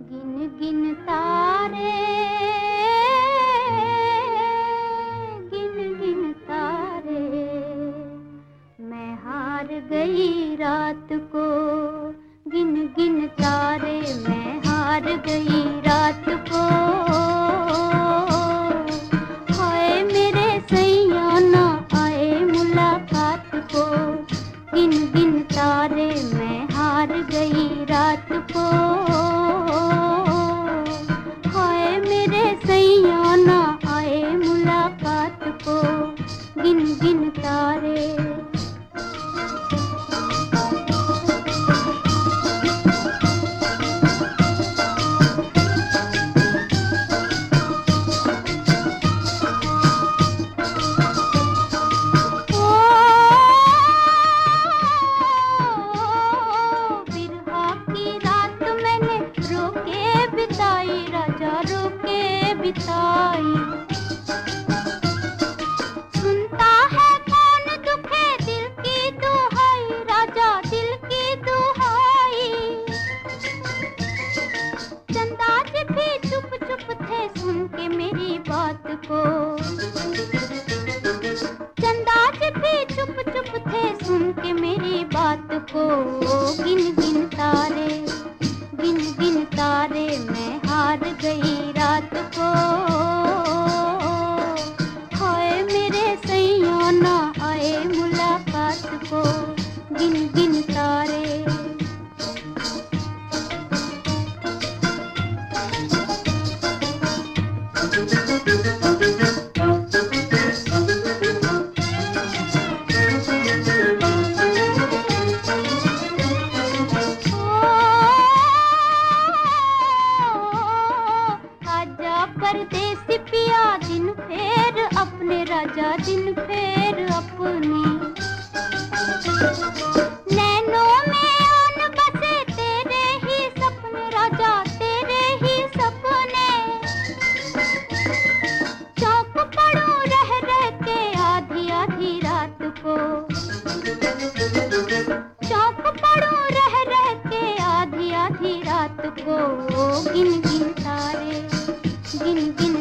गिन गिन तारे, गिन गिन तारे, मैं हार गई रात को। गिन गिन तारे, मैं हार गई रात को। हाय मेरे सैया ना आए मुलाकात को। गिन गिन तारे, मैं हार गई रात को। हाय मेरे सैया ना आए मुलाकात को। गिन गिन तारे। सुनता है कौन दुखे दिल की दुहाई, राजा दिल की दुहाई। चंदाज भी चुप चुप थे सुन के मेरी बात को। चंदाज भी चुप चुप थे सुन के मेरी बात को। गिन गिन तारे, गिन गिन तारे, मैं हार गई रात को। हाय मेरे सैया ना आए मुलाकात को। गिन गिन तारे। परदेसी पिया दिन फेर अपने, राजा दिन फेर अपनी। नैनों में आन बसे तेरे ही सपने, राजा तेरे ही सपने। चौक पड़ूं रह रह के आधी आधी रात को। चौक पड़ूं रह रह के आधी आधी रात को। गिन गिन तारे, गिन गिन